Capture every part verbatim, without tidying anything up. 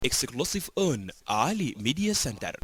Exclusive on Ali Media Center.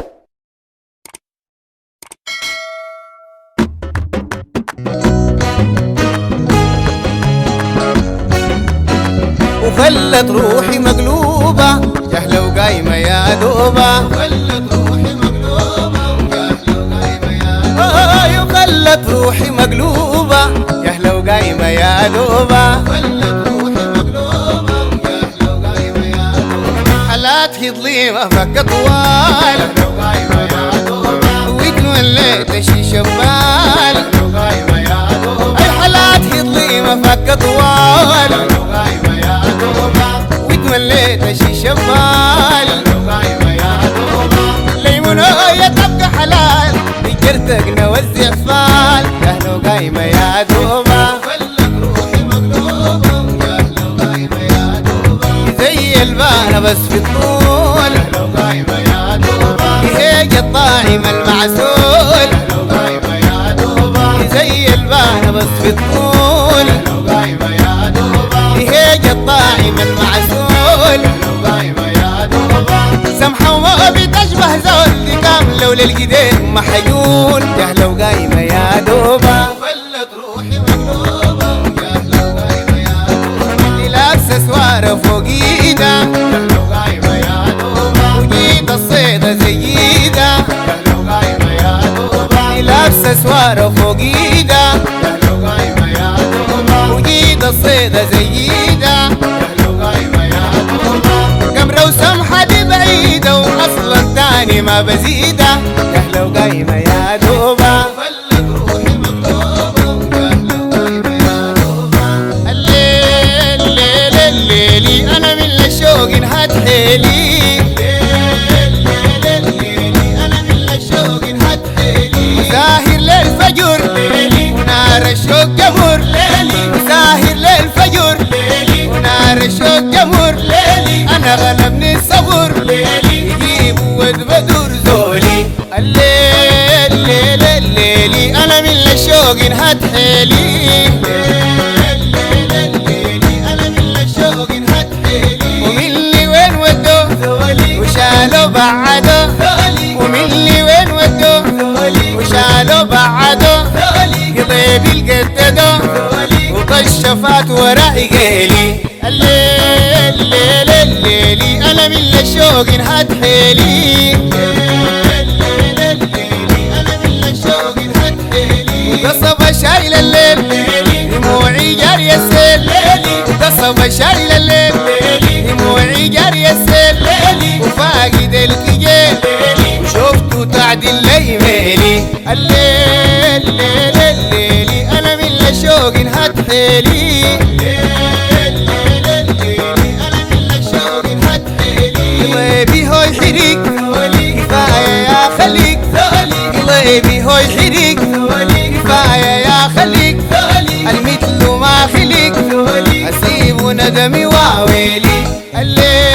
وخلت روحي مقلوبة جهلة وقايمة يا دوبة. وخلت روحي مقلوبة جهلة وقايمة يا دوبة. وخلت روحي مقلوبة جهلة وقايمة يا دوبة. وخلت روحي مقلوبة جهلة وقايمة يا دوبة. حالاتي ظليمة فك طوال جهلة وقايمة يا دوبة. وتوليت شي شبال جهلة وقايمة يا دوبة. اي حالاتي ظليمة فك طوال جهلة وقايمة يا دوبة. وتوليت شي شبال وقايمة يا دوبة. ليمونية تبقى حلال بجرتك نوزع فال جهلة وقايمة يا دوبة. وخلت روحي مقلوبة جهلة وقايمة يا دوبة. زي البانة بس في الطول جهلة وقايمة يا دوبة. هيج الطاعم المعسول جهلة وقايمة يا دوبة. زي البانة بس في الطول جهلة وقايمة يا دوبة. هيج الطاعم المعسول قايمة يا دوبة. سمحة وما بتشبه زول دي كاملة وللقديم محجول جهلة وقايمة يا دوبة. وخلت روحي مقلوبة جهلة وقايمة يا دوبة. دي لابسة سوارة فوق ايدها جهلة وقايمة يا دوبة. وجيت الصيدة زيدة جهلة وقايمة يا دوبة. دي لابسة سوارة فوق ايدها جهلة وقايمة يا دوبة. وجيت الصيدة زيدة جهلة وقايمة يا دوبة. قمرة وسمحة دي بعيدة واصلا تاني ما بزيدة جهلة وقايمة يا دوبة. وخلت روحي مقلوبة جهلة وقايمة يا دوبة. الليل الليل الليلي انا من الشوق انهد حيلي. الليل الليل الليلي انا من الشوق انهد حيلي. ساهر للفجر ليلي ونار الشوق قمر ليلي. ساهر للفجر ليلي ونار الشوق قمر ليلي. انا غلبني الصبر ليلي يجيب ود بدور زولي. الليل الليل الليلي انا من الشوق انهد حيلي. الليل الليل الليلي انا من الشوق انهد حيلي. ومني وين ودوه زولي وشالوا بعده زولي. ومني وين ودوه زولي وشالوا بعده زولي. قضيب القدده زولي وطشفات وراي قيلي. الليل الليل الليلي انا من الشوق انهد حيلي. الليل الليلي انا من الشوق انهد حيلي. وقصبة شايلة الليل دموعي جارية السيل. وقصبة شايلة الليل دموعي جارية السيل. وفاقد الكجيل وشوفته تعدل لي ميلي. الليل الليل الليلي انا من الشوق انهد حيلي. قلبي هو يحرق كفاية يا خليك. قلبي هو يحرق كفاية يا خليك. المثل ما خليك أسيب ندمي واويلي. الليل